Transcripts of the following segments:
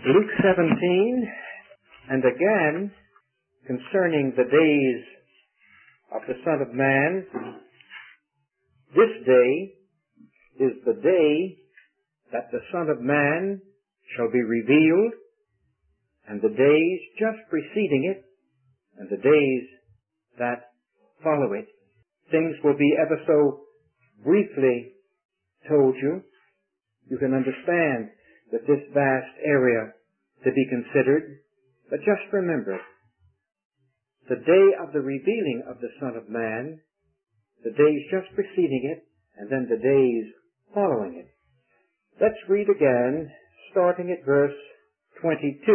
Luke 17, and again, concerning the days of the Son of Man, this day is the day that the Son of Man shall be revealed, and the days just preceding it, and the days that follow it. Things will be ever so briefly told you. You can understand that this vast area to be considered, but just remember, the day of the revealing of the Son of Man, the days just preceding it, and then the days following it. Let's read again, starting at verse 22.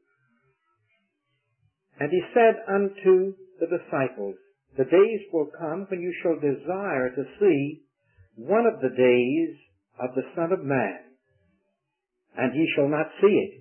And he said unto the disciples, the days will come when you shall desire to see one of the days of the Son of Man, and ye shall not see it.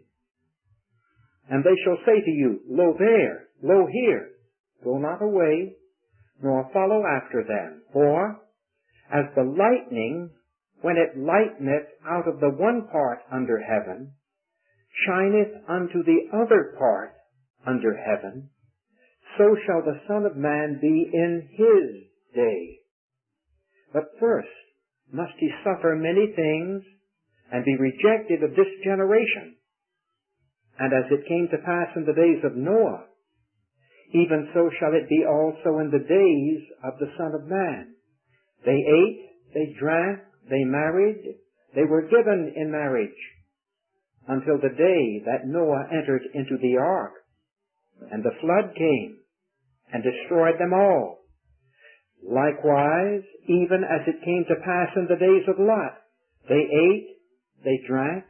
And they shall say to you, Lo there, lo here, go not away, nor follow after them. For as the lightning, when it lighteneth out of the one part under heaven, shineth unto the other part under heaven, so shall the Son of Man be in his day. But first must he suffer many things, and be rejected of this generation. And as it came to pass in the days of Noah, even so shall it be also in the days of the Son of Man. They ate, they drank, they married, they were given in marriage, until the day that Noah entered into the ark, and the flood came, and destroyed them all. Likewise, even as it came to pass in the days of Lot, they ate, they drank,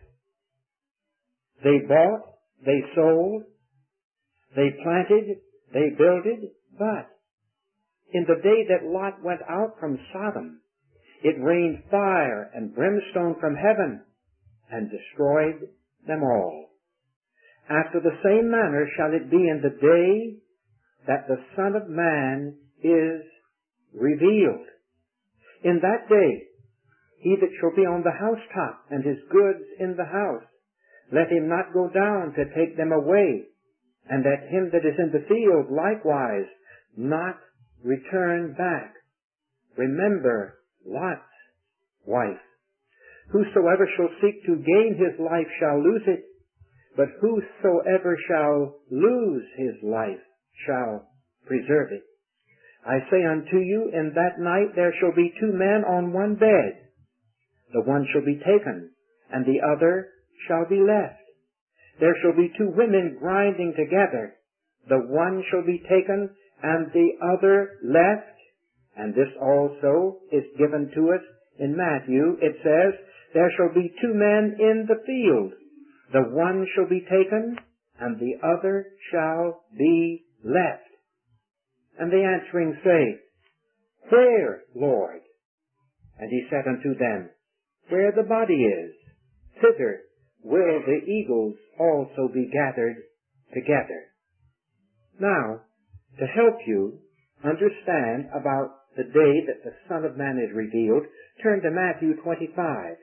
they bought, they sold, they planted, they builded, but in the day that Lot went out from Sodom, it rained fire and brimstone from heaven, and destroyed them all. After the same manner shall it be in the day that the Son of Man is revealed. In that day, he that shall be on the housetop, and his goods in the house, let him not go down to take them away, and let him that is in the field likewise not return back. Remember Lot's wife. Whosoever shall seek to gain his life shall lose it, but whosoever shall lose his life shall preserve it. I say unto you, in that night there shall be two men on one bed. The one shall be taken, and the other shall be left. There shall be two women grinding together. The one shall be taken, and the other left. And this also is given to us in Matthew. It says, there shall be two men in the field. The one shall be taken, and the other shall be left. And they answering say, Where, Lord? And he said unto them, Where the body is, thither will the eagles also be gathered together. Now, to help you understand about the day that the Son of Man is revealed, turn to Matthew 25.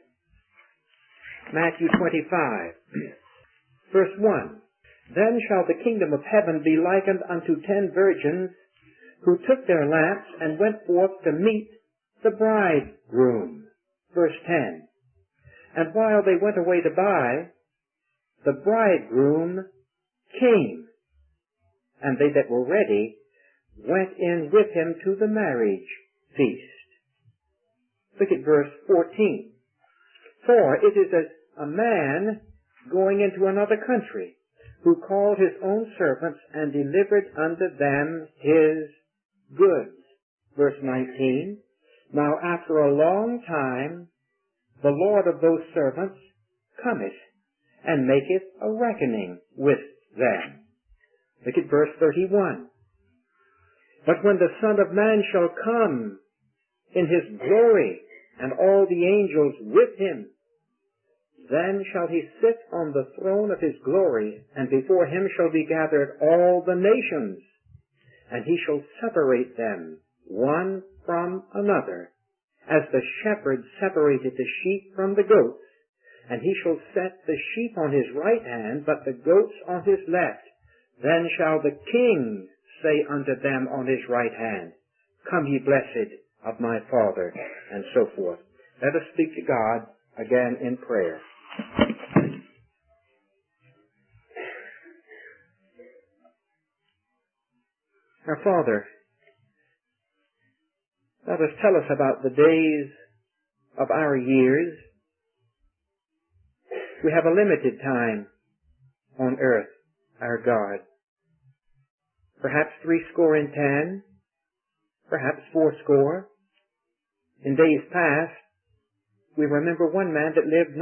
Matthew 25, verse 1. Then shall the kingdom of heaven be likened unto 10 virgins, who took their lamps and went forth to meet the bridegroom. Verse 10. And while they went away to buy, the bridegroom came, and they that were ready went in with him to the marriage feast. Look at verse 14. For it is a man going into another country, who called his own servants and delivered unto them his goods. Verse 19. Now after a long time, the Lord of those servants cometh, and maketh a reckoning with them. Look at verse 31. But when the Son of Man shall come in his glory, and all the angels with him, then shall he sit on the throne of his glory, and before him shall be gathered all the nations, and he shall separate them one from another, as the shepherd separated the sheep from the goats, and he shall set the sheep on his right hand, but the goats on his left. Then shall the king say unto them on his right hand, Come ye blessed of my Father, and so forth. Let us speak to God again in prayer. Our Father, let us tell us about the days of our years. We have a limited time on earth, our God. Perhaps 70, perhaps 80. In days past, we remember one man that lived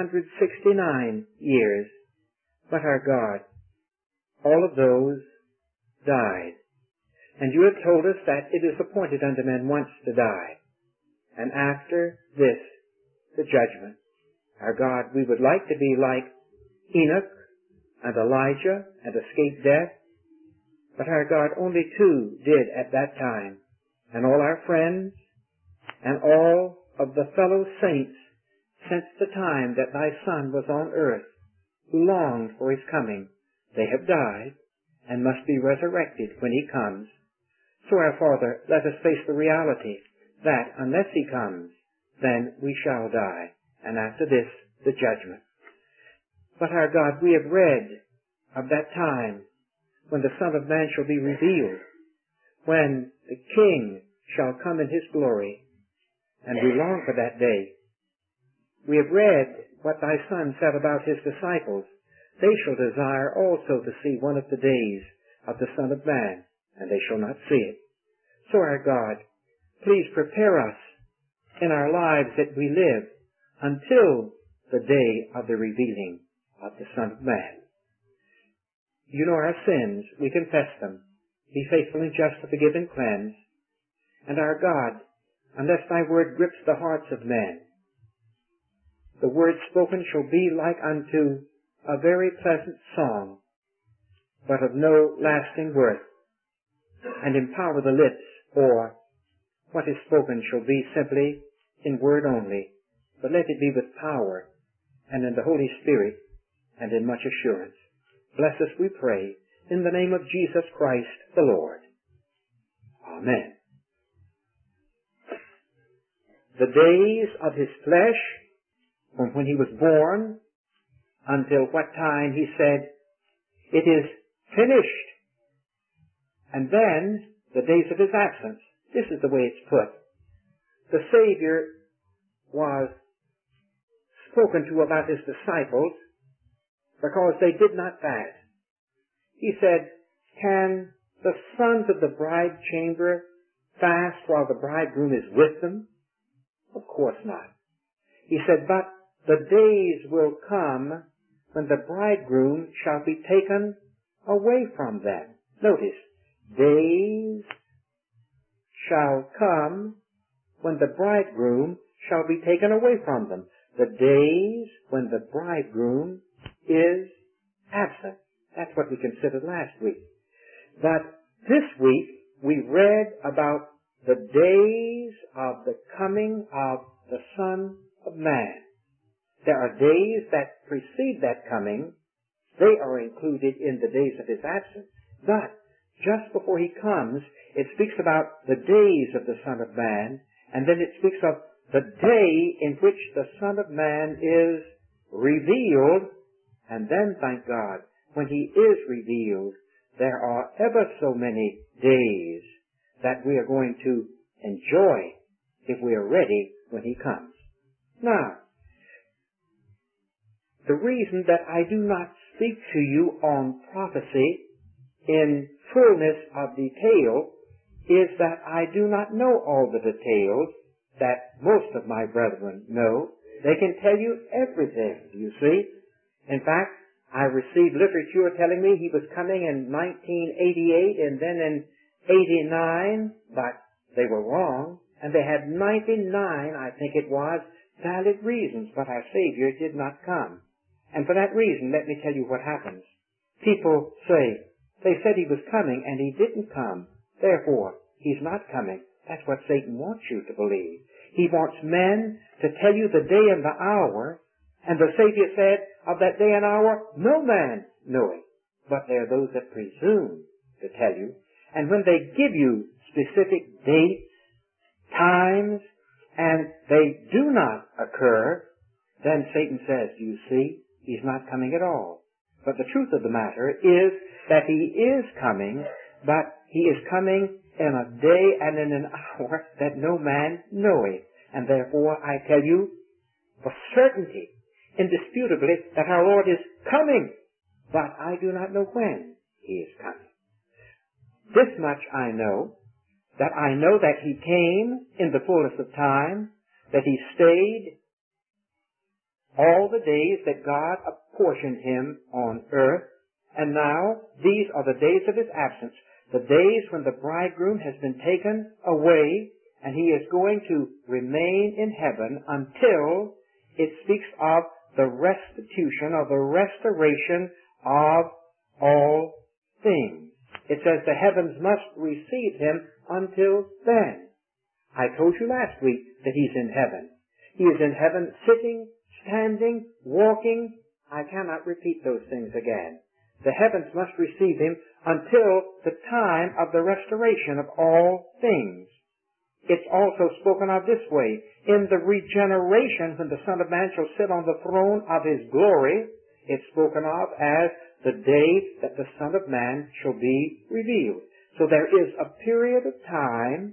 969 years. But our God, all of those died. And you have told us that it is appointed unto men once to die, and after this, the judgment. Our God, we would like to be like Enoch and Elijah and escape death, but our God, only 2 did at that time, and all our friends and all of the fellow saints since the time that thy Son was on earth, who longed for his coming, they have died and must be resurrected when he comes. So, our Father, let us face the reality that unless he comes, then we shall die, and after this, the judgment. But our God, we have read of that time when the Son of Man shall be revealed, when the King shall come in his glory, and we long for that day. We have read what thy Son said about his disciples. They shall desire also to see one of the days of the Son of Man, and they shall not see it. So, our God, please prepare us in our lives that we live until the day of the revealing of the Son of Man. You know our sins. We confess them. Be faithful and just to forgive and cleanse. And our God, unless thy word grips the hearts of men, the word spoken shall be like unto a very pleasant song, but of no lasting worth, and empower the lips, or what is spoken shall be simply in word only, but let it be with power, and in the Holy Spirit, and in much assurance. Bless us, we pray, in the name of Jesus Christ the Lord. Amen. The days of his flesh, from when he was born until what time he said, It is finished. And then the days of his absence. This is the way it's put. The Savior was spoken to about his disciples because they did not fast. He said, Can the sons of the bride chamber fast while the bridegroom is with them? Of course not. He said, But the days will come when the bridegroom shall be taken away from them. Notice, days shall come when the bridegroom shall be taken away from them. The days when the bridegroom is absent. That's what we considered last week. But this week we read about the days of the coming of the Son of Man. There are days that precede that coming. They are included in the days of his absence. But just before he comes, it speaks about the days of the Son of Man, and then it speaks of the day in which the Son of Man is revealed, and then, thank God, when he is revealed, there are ever so many days that we are going to enjoy if we are ready when he comes. Now, the reason that I do not speak to you on prophecy in fullness of detail is that I do not know all the details that most of my brethren know. They can tell you everything, you see. In fact, I received literature telling me he was coming in 1988 and then in 89, but they were wrong. And they had 99, I think it was, valid reasons, but our Savior did not come. And for that reason, let me tell you what happens. People say, they said he was coming and he didn't come. Therefore, he's not coming. That's what Satan wants you to believe. He wants men to tell you the day and the hour, And the Savior said, of that day and hour no man knoweth, but there are those that presume to tell you. And when they give you specific dates, times, and they do not occur, then Satan says, you see, he's not coming at all. But the truth of the matter is that he is coming, but he is coming in a day and in an hour that no man knoweth. And therefore I tell you for certainty, indisputably, that our Lord is coming, but I do not know when he is coming. This much I know that he came in the fullness of time, that he stayed all the days that God apportioned him on earth, and now these are the days of his absence, the days when the bridegroom has been taken away, and he is going to remain in heaven until it speaks of the restitution or the restoration of all things. It says the heavens must receive him until then. I told you last week that he's in heaven. He is in heaven sitting, standing, walking. I cannot repeat those things again. The heavens must receive him until the time of the restoration of all things. It's also spoken of this way. In the regeneration, when the Son of Man shall sit on the throne of his glory, it's spoken of as the day that the Son of Man shall be revealed. So there is a period of time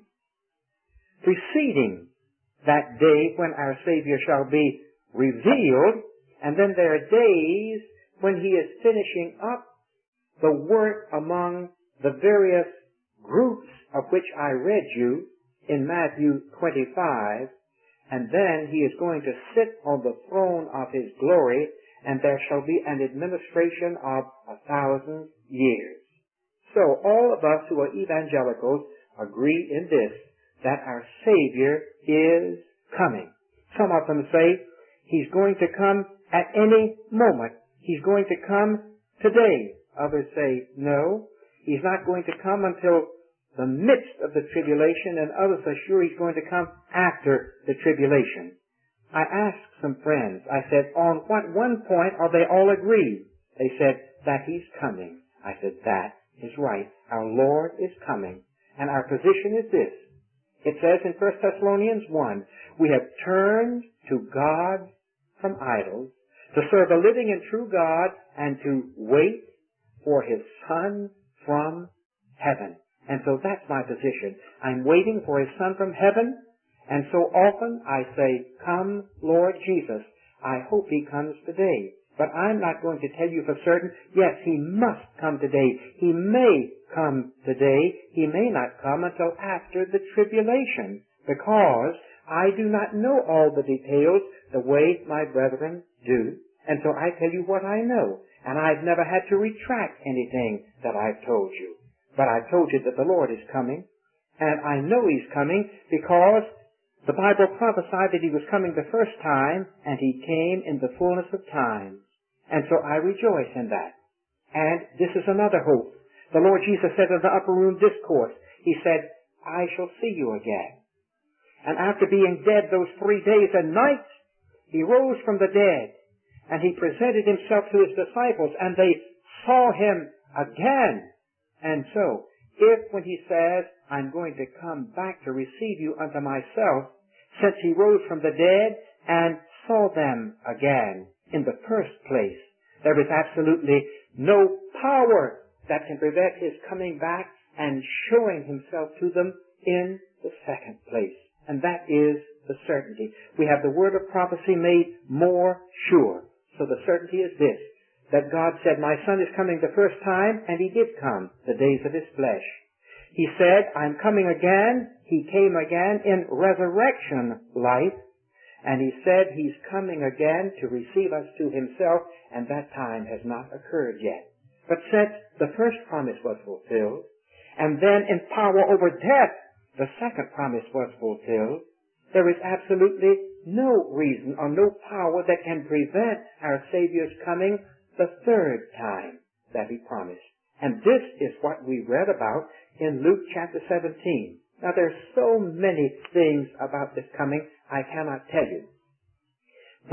preceding that day when our Savior shall be revealed, and then there are days when he is finishing up the work among the various groups of which I read you in Matthew 25, and then he is going to sit on the throne of his glory, and there shall be an administration of 1,000 years. So all of us who are evangelicals agree in this, that our Savior is coming. Some of them say he's going to come at any moment. He's going to come today. Others say no, he's not going to come until the midst of the tribulation, and others are sure he's going to come after the tribulation. I asked some friends, I said, on what one point are they all agreed? They said, that he's coming. I said, that is right. Our Lord is coming. And our position is this. It says in 1 Thessalonians 1, we have turned to God from idols, to serve a living and true God, and to wait for his Son from heaven. And so that's my position. I'm waiting for his Son from heaven, and so often I say, come, Lord Jesus. I hope he comes today. But I'm not going to tell you for certain, yes, he must come today. He may come today. He may not come until after the tribulation, because I do not know all the details the way my brethren do. And so I tell you what I know. And I've never had to retract anything that I've told you. But I've told you that the Lord is coming. And I know he's coming because the Bible prophesied that he was coming the first time, and he came in the fullness of time. And so I rejoice in that. And this is another hope. The Lord Jesus said in the upper room discourse, he said, I shall see you again. And after being dead those 3 days and nights, he rose from the dead, and he presented himself to his disciples, and they saw him again. And so, if when he says, I'm going to come back to receive you unto myself, since he rose from the dead and saw them again in the first place, there is absolutely no power that can prevent his coming back and showing himself to them in the second place. And that is the certainty. We have the word of prophecy made more sure. So the certainty is this, that God said, my Son is coming the first time, and he did come the days of his flesh. He said, I'm coming again. He came again in resurrection life. And he said he's coming again to receive us to himself, and that time has not occurred yet. But since the first promise was fulfilled, and then in power over death, the second promise was fulfilled, there is absolutely no reason or no power that can prevent our Savior's coming the third time that he promised. And this is what we read about in Luke chapter 17. Now there's so many things about this coming I cannot tell you. But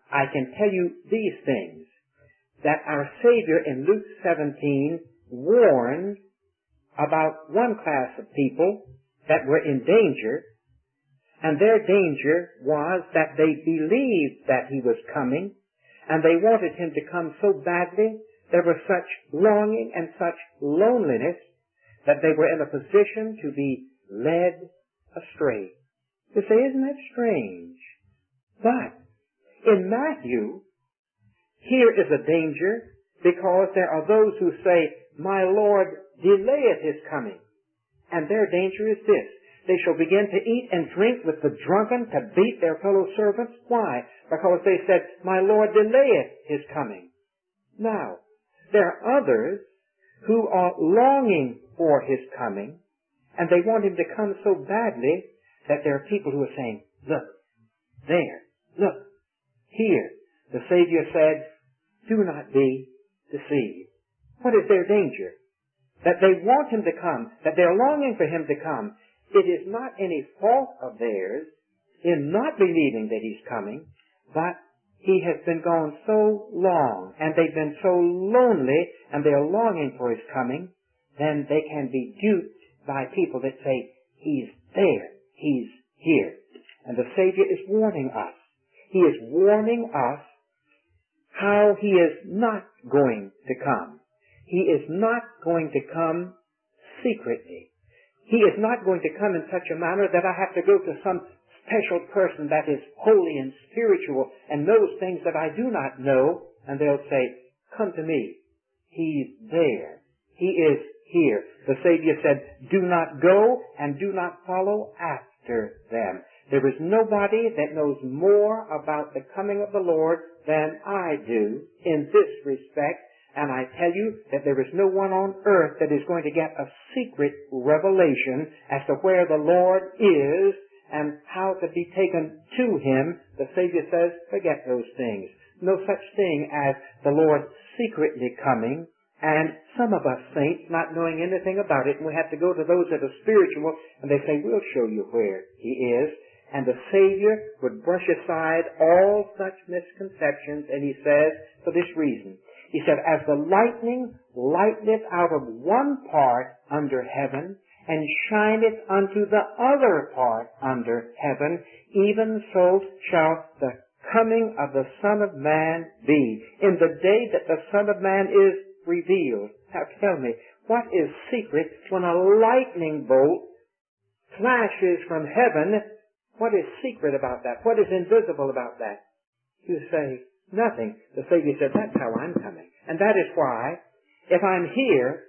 I can tell you these things, that our Savior in Luke 17 warned about one class of people that were in danger, and their danger was that they believed that he was coming, and they wanted him to come so badly. There was such longing and such loneliness that they were in a position to be led astray. You say, isn't that strange? But in Matthew, here is a danger, because there are those who say, my Lord delayeth his coming. And their danger is this: they shall begin to eat and drink with the drunken, to beat their fellow servants. Why? Because they said, my Lord delayeth his coming. Now, there are others who are longing for his coming, and they want him to come so badly that there are people who are saying, look, there, look, here. The Savior said, do not be deceived. What is their danger? That they want him to come, that they're longing for him to come. It is not any fault of theirs in not believing that he's coming, but he has been gone so long, and they've been so lonely, and they're longing for his coming, then they can be duped by people that say, he's there, he's here. And the Savior is warning us. He is warning us how he is not going to come. He is not going to come secretly. He is not going to come in such a manner that I have to go to some special person that is holy and spiritual and knows things that I do not know, and they'll say, come to me. He's there. He is here. The Savior said, do not go and do not follow after them. There is nobody that knows more about the coming of the Lord than I do in this respect. And I tell you that there is no one on earth that is going to get a secret revelation as to where the Lord is and how to be taken to him. The Savior says, forget those things. No such thing as the Lord secretly coming. And some of us saints not knowing anything about it, and we have to go to those that are spiritual, and they say, we'll show you where he is. And the Savior would brush aside all such misconceptions, and he says, for this reason, he said, as the lightning lighteth out of one part under heaven, and shineth unto the other part under heaven, even so shall the coming of the Son of Man be, in the day that the Son of Man is revealed. Now tell me, what is secret when a lightning bolt flashes from heaven? What is secret about that? What is invisible about that? You say, nothing. The Savior said, that's how I'm coming. And that is why, if I'm here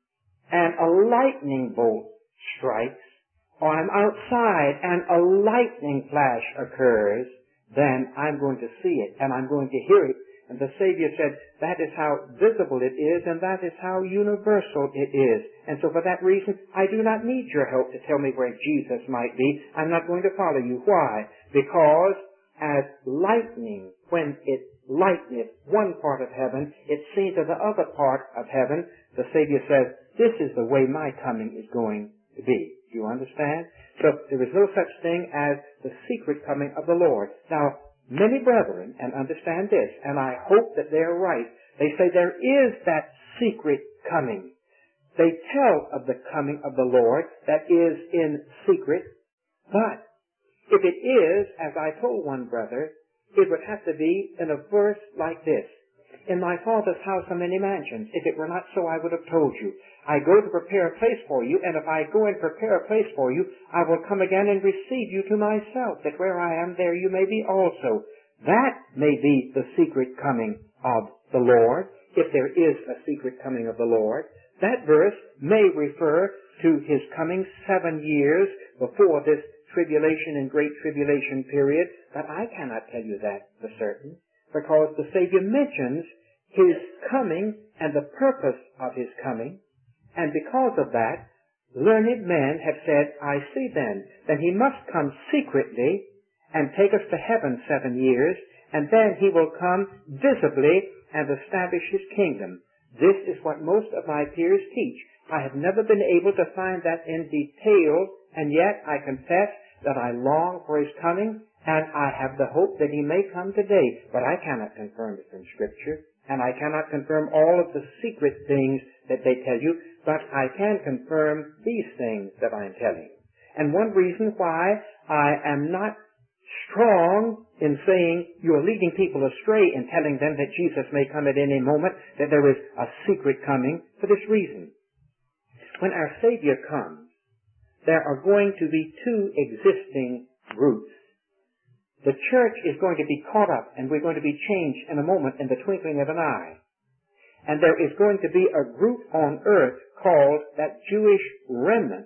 and a lightning bolt strikes, or I'm outside and a lightning flash occurs, then I'm going to see it and I'm going to hear it. And the Savior said, that is how visible it is, and that is how universal it is. And so for that reason, I do not need your help to tell me where Jesus might be. I'm not going to follow you. Why? Because as lightning, when it lighteneth one part of heaven, it sees to the other part of heaven. The Savior says, this is the way my coming is going to be. Do you understand? So there is no such thing as the secret coming of the Lord. Now, many brethren, and understand this, and I hope that they're right, they say there is that secret coming. They tell of the coming of the Lord that is in secret, but if it is, as I told one brother, it would have to be in a verse like this. In my Father's house are many mansions. If it were not so, I would have told you. I go to prepare a place for you, and if I go and prepare a place for you, I will come again and receive you to myself, that where I am, there you may be also. That may be the secret coming of the Lord, if there is a secret coming of the Lord. That verse may refer to his coming 7 years before this tribulation and great tribulation period, but I cannot tell you that for certain, because the Savior mentions his coming and the purpose of his coming, and because of that, learned men have said, I see then he must come secretly and take us to heaven 7 years, and then he will come visibly and establish his kingdom. This is what most of my peers teach. I have never been able to find that in detail, and yet I confess that I long for his coming, And I have the hope that he may come today, but I cannot confirm it from Scripture, and I cannot confirm all of the secret things that they tell you, but I can confirm these things that I'm telling you. And one reason why I am not strong in saying you're leading people astray and telling them that Jesus may come at any moment, that there is a secret coming, for this reason. When our Savior comes, there are going to be two existing groups. The church is going to be caught up, and we're going to be changed in a moment, in the twinkling of an eye. And there is going to be a group on earth called that Jewish remnant.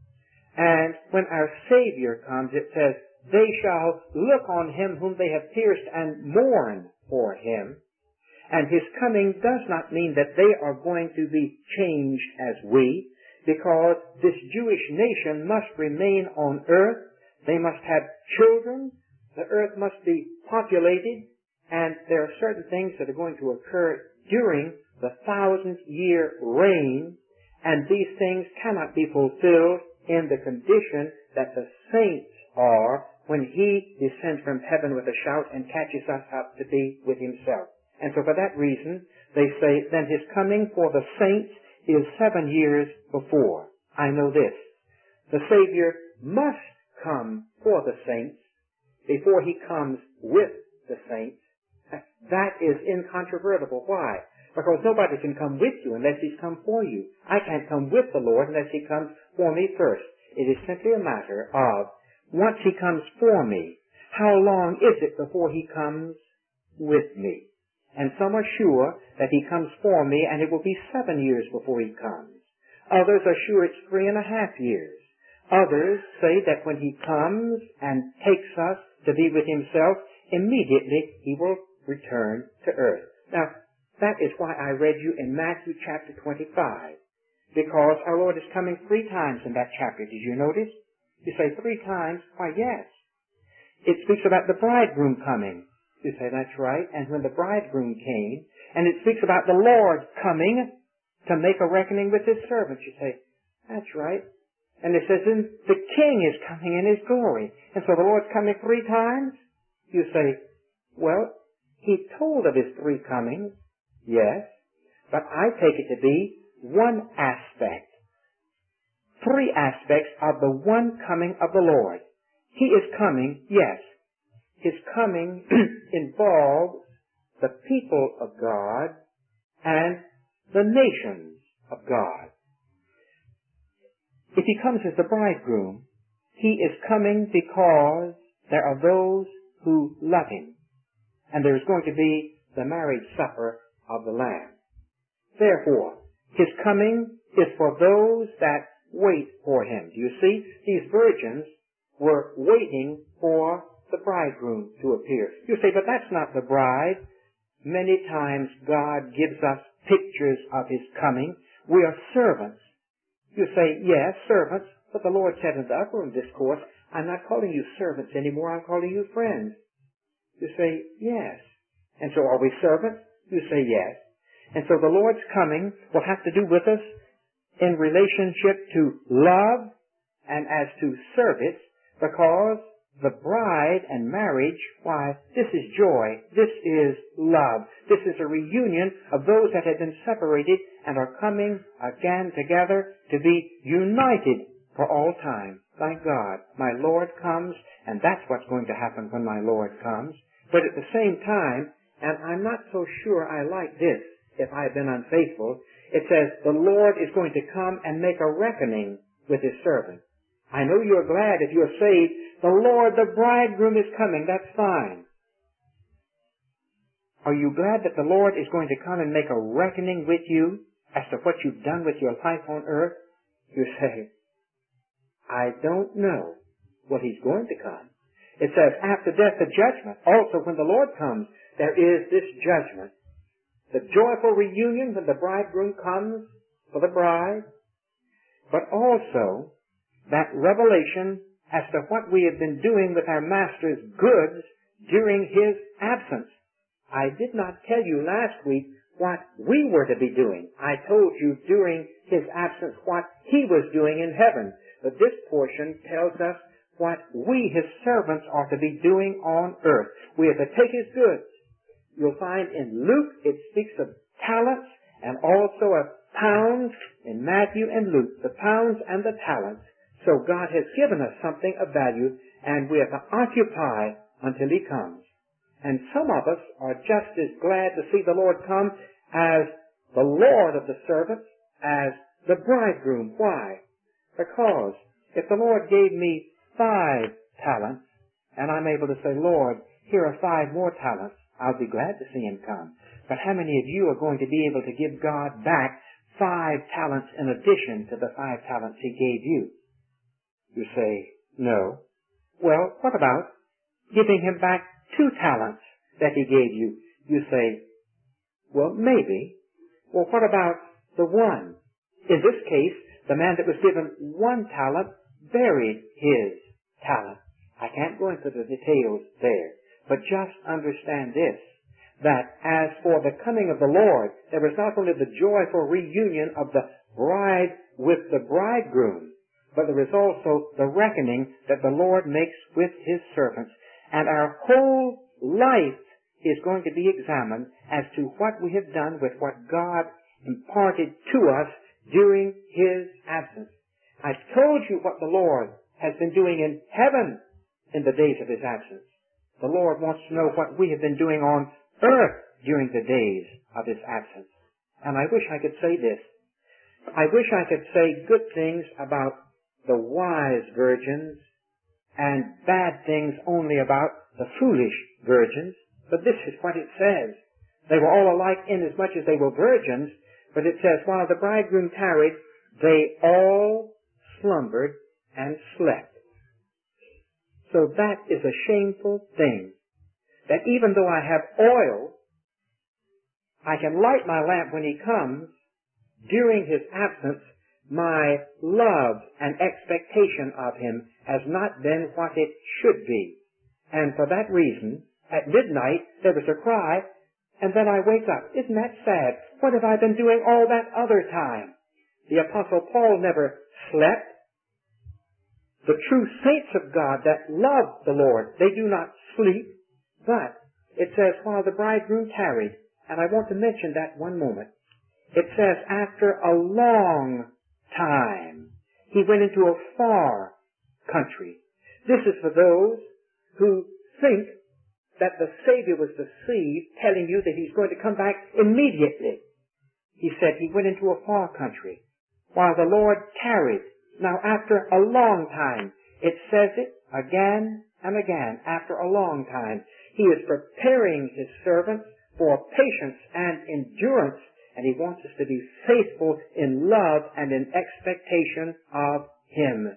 And when our Savior comes, it says, they shall look on him whom they have pierced and mourn for him. And his coming does not mean that they are going to be changed as we, because this Jewish nation must remain on earth. They must have children. The earth must be populated, and there are certain things that are going to occur during the 1,000-year reign, and these things cannot be fulfilled in the condition that the saints are when he descends from heaven with a shout and catches us up to be with himself. And so for that reason, they say, then his coming for the saints is 7 years before. I know this. The Savior must come for the saints before he comes with the saints. That is incontrovertible. Why? Because nobody can come with you unless he's come for you. I can't come with the Lord unless he comes for me first. It is simply a matter of, once he comes for me, how long is it before he comes with me? And some are sure that he comes for me, and it will be 7 years before he comes. Others are sure it's 3.5 years. Others say that when he comes and takes us to be with himself, immediately he will return to earth. Now, that is why I read you in Matthew chapter 25, because our Lord is coming 3 times in that chapter. Did you notice? You say 3 times? Why, yes. It speaks about the bridegroom coming. You say, that's right. And when the bridegroom came, and it speaks about the Lord coming to make a reckoning with his servants. You say, that's right. And it says, then the king is coming in his glory. And so the Lord's coming 3 times? You say, well, he told of his 3 comings. Yes. But I take it to be one aspect. 3 aspects of the one coming of the Lord. He is coming, yes. His coming involves the people of God and the nations of God. If he comes as the bridegroom, he is coming because there are those who love him. And there is going to be the marriage supper of the Lamb. Therefore, his coming is for those that wait for him. Do you see? These virgins were waiting for the bridegroom to appear. You say, but that's not the bride. Many times God gives us pictures of his coming. We are servants. You say, yes, servants, but the Lord said in the upper room discourse, I'm not calling you servants anymore, I'm calling you friends. You say, yes. And so are we servants? You say, yes. And so the Lord's coming will have to do with us in relationship to love and as to service, because the bride and marriage, why, this is joy, this is love, this is a reunion of those that have been separated and are coming again together to be united for all time. Thank God, my Lord comes, and that's what's going to happen when my Lord comes. But at the same time, and I'm not so sure I like this, if I've been unfaithful, it says the Lord is going to come and make a reckoning with his servant. I know you're glad if you're saved. The Lord, the bridegroom is coming. That's fine. Are you glad that the Lord is going to come and make a reckoning with you as to what you've done with your life on earth? You say, I don't know. Well, he's going to come. It says, after death, the judgment. Also, when the Lord comes, there is this judgment. The joyful reunion when the bridegroom comes for the bride, but also that revelation as to what we have been doing with our Master's goods during his absence. I did not tell you last week what we were to be doing. I told you during his absence what he was doing in heaven. But this portion tells us what we, his servants, are to be doing on earth. We are to take his goods. You'll find in Luke it speaks of talents and also of pounds in Matthew and Luke, the pounds and the talents. So God has given us something of value, and we are to occupy until he comes. And some of us are just as glad to see the Lord come as the Lord of the servants, as the bridegroom. Why? Because if the Lord gave me 5 talents, and I'm able to say, Lord, here are 5 more talents, I'll be glad to see him come. But how many of you are going to be able to give God back 5 talents in addition to the 5 talents he gave you? You say, no. Well, what about giving him back 2 talents that he gave you? You say, well, maybe. Well, what about the 1? In this case, the man that was given 1 talent buried his talent. I can't go into the details there, but just understand this, that as for the coming of the Lord, there is not only the joyful reunion of the bride with the bridegroom, but there is also the reckoning that the Lord makes with his servants. And our whole life is going to be examined as to what we have done with what God imparted to us during his absence. I've told you what the Lord has been doing in heaven in the days of his absence. The Lord wants to know what we have been doing on earth during the days of his absence. And I wish I could say this. I wish I could say good things about the wise virgins and bad things only about the foolish virgins, but this is what it says. They were all alike inasmuch as they were virgins, but it says, while the bridegroom tarried, they all slumbered and slept. So that is a shameful thing, that even though I have oil, I can light my lamp when he comes. During his absence, my love and expectation of him has not been what it should be. And for that reason, at midnight, there was a cry, and then I wake up. Isn't that sad? What have I been doing all that other time? The Apostle Paul never slept. The true saints of God that love the Lord, they do not sleep. But it says, while the bridegroom tarried, and I want to mention that one moment. It says, after a long time, he went into a far country. This is for those who think that the Savior was deceived, telling you that he's going to come back immediately. He said he went into a far country while the Lord tarried. Now, after a long time, it says it again and again, after a long time. He is preparing his servants for patience and endurance, and he wants us to be faithful in love and in expectation of him.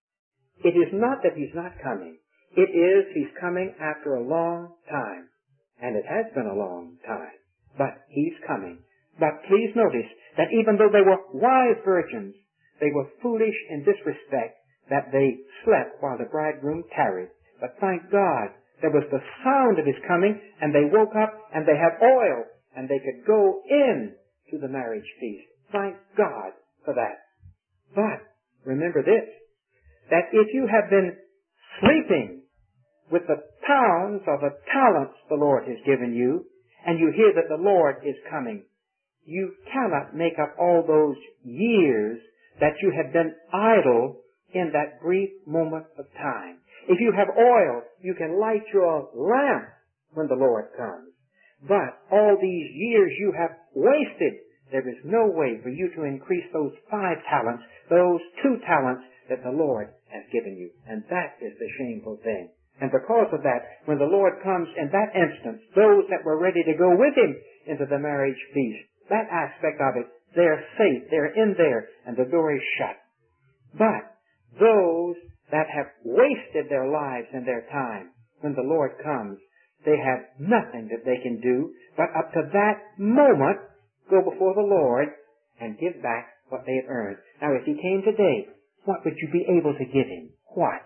It is not that he's not coming. It is he's coming after a long time. And it has been a long time. But he's coming. But please notice that even though they were wise virgins, they were foolish in this respect, that they slept while the bridegroom tarried. But thank God, there was the sound of his coming, and they woke up, and they had oil, and they could go in to the marriage feast. Thank God for that. But remember this, that if you have been sleeping with the pounds or the talents the Lord has given you, and you hear that the Lord is coming, you cannot make up all those years that you have been idle in that brief moment of time. If you have oil, you can light your lamp when the Lord comes. But all these years you have wasted, there is no way for you to increase those 5 talents, those 2 talents that the Lord has given you. And that is the shameful thing. And because of that, when the Lord comes in that instance, those that were ready to go with him into the marriage feast, that aspect of it, they're safe, they're in there, and the door is shut. But those that have wasted their lives and their time, when the Lord comes, they have nothing that they can do but up to that moment go before the Lord and give back what they have earned. Now, if he came today, what would you be able to give him? What?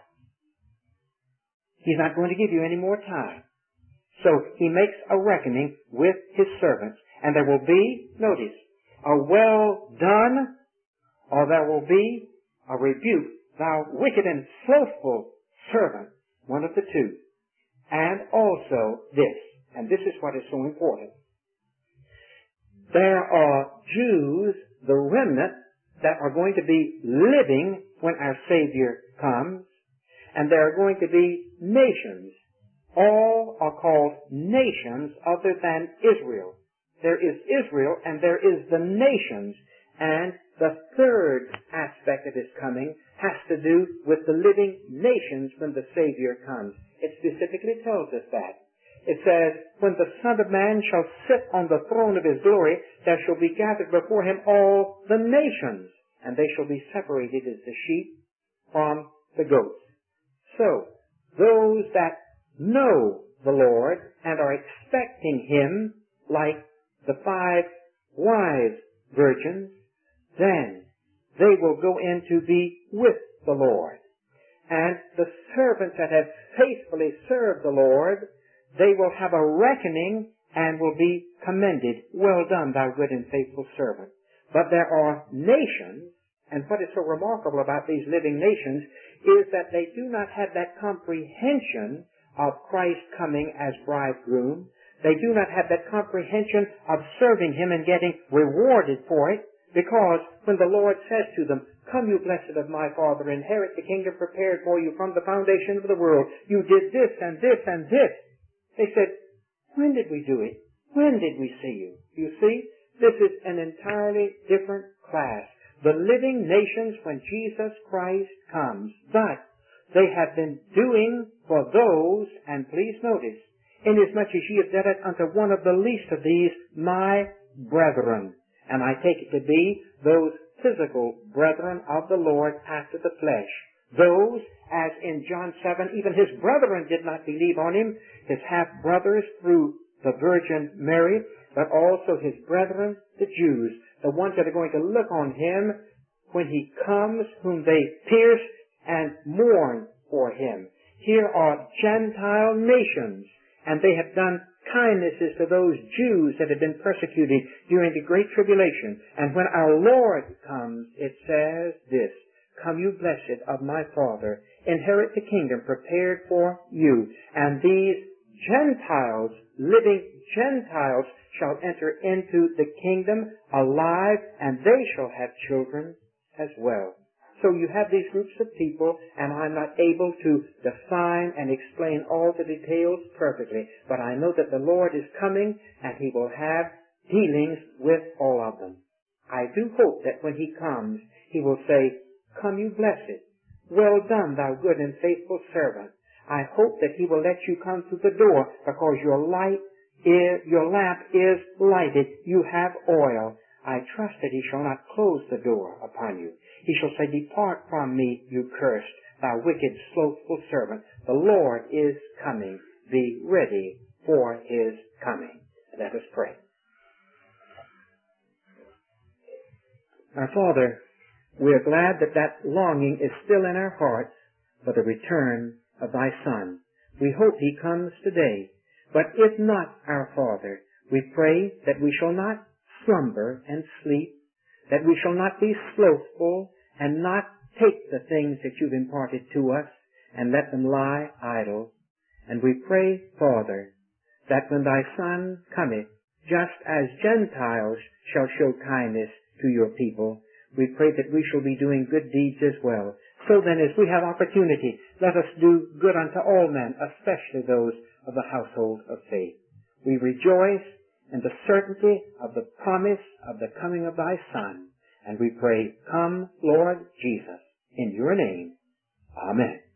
He's not going to give you any more time. So he makes a reckoning with his servants, and there will be, notice, a well done, or there will be a rebuke. Thou wicked and slothful servant, one of the two. And also this, and this is what is so important. There are Jews, the remnant, that are going to be living when our Savior comes, and there are going to be nations. All are called nations other than Israel. There is Israel and there is the nations. And the third aspect of His coming has to do with the living nations when the Savior comes. It specifically tells us that. It says, when the Son of Man shall sit on the throne of His glory, there shall be gathered before Him all the nations, and they shall be separated as the sheep from the goats. So, those that know the Lord and are expecting Him, like the 5 wise virgins, then they will go in to be with the Lord. And the servants that have faithfully served the Lord, they will have a reckoning and will be commended. Well done, thou good and faithful servant. But there are nations, and what is so remarkable about these living nations is that they do not have that comprehension of Christ coming as bridegroom. They do not have that comprehension of serving Him and getting rewarded for it, because when the Lord says to them, "Come, you blessed of my Father, inherit the kingdom prepared for you from the foundation of the world. You did this and this and this." They said, "When did we do it? When did we see you?" You see, this is an entirely different class. The living nations when Jesus Christ comes. But they have been doing for those, and please notice, inasmuch as ye have done it unto one of the least of these, my brethren. And I take it to be those physical brethren of the Lord after the flesh. Those, as in John 7, even His brethren did not believe on Him, His half-brothers through the Virgin Mary, but also His brethren, the Jews, the ones that are going to look on Him when He comes, whom they pierce and mourn for Him. Here are Gentile nations, and they have done kindnesses to those Jews that have been persecuted during the Great Tribulation. And when our Lord comes, it says this, "Come, you blessed of my Father, inherit the kingdom prepared for you." And these Gentiles, living Gentiles, shall enter into the kingdom alive, and they shall have children as well. So you have these groups of people, and I'm not able to define and explain all the details perfectly, but I know that the Lord is coming, and He will have dealings with all of them. I do hope that when He comes, He will say, "Come, you blessed. Well done, thou good and faithful servant." I hope that He will let you come through the door, because your lamp is lighted. You have oil. I trust that He shall not close the door upon you. He shall say, "Depart from me, you cursed, thou wicked, slothful servant." The Lord is coming. Be ready for His coming. Let us pray. Our Father, we are glad that that longing is still in our hearts for the return of Thy Son. We hope He comes today. But if not, our Father, we pray that we shall not slumber and sleep, that we shall not be slothful and not take the things that You've imparted to us and let them lie idle. And we pray, Father, that when Thy Son cometh, just as Gentiles shall show kindness to Your people, we pray that we shall be doing good deeds as well. So then, as we have opportunity, let us do good unto all men, especially those of the household of faith. We rejoice in the certainty of the promise of the coming of Thy Son. And we pray, "Come, Lord Jesus," in Your name. Amen.